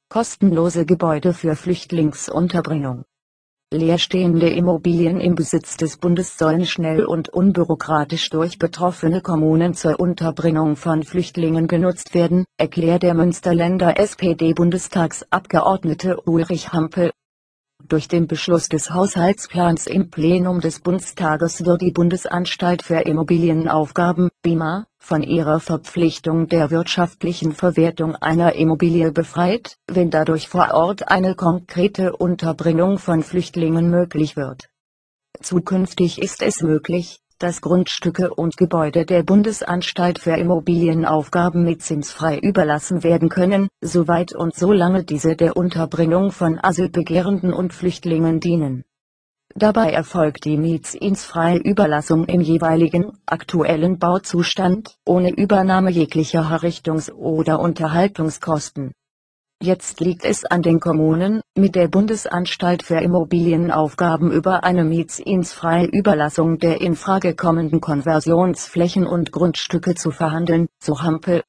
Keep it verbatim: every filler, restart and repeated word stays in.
Kostenlose Gebäude für Flüchtlingsunterbringung. Leerstehende Immobilien im Besitz des Bundes sollen schnell und unbürokratisch durch betroffene Kommunen zur Unterbringung von Flüchtlingen genutzt werden, erklärt der Münsterländer S P D-Bundestagsabgeordnete Ulrich Hampel. Durch den Beschluss des Haushaltsplans im Plenum des Bundestages wird die Bundesanstalt für Immobilienaufgaben, B I M A, von ihrer Verpflichtung der wirtschaftlichen Verwertung einer Immobilie befreit, wenn dadurch vor Ort eine konkrete Unterbringung von Flüchtlingen möglich wird. Zukünftig ist es möglich, dass Grundstücke und Gebäude der Bundesanstalt für Immobilienaufgaben mit zinsfrei überlassen werden können, soweit und solange diese der Unterbringung von Asylbegehrenden und Flüchtlingen dienen. Dabei erfolgt die mietzinsfreie Überlassung im jeweiligen, aktuellen Bauzustand, ohne Übernahme jeglicher Errichtungs- oder Unterhaltungskosten. Jetzt liegt es an den Kommunen, mit der Bundesanstalt für Immobilienaufgaben über eine mietzinsfreie Überlassung der in Frage kommenden Konversionsflächen und Grundstücke zu verhandeln, so Hampel.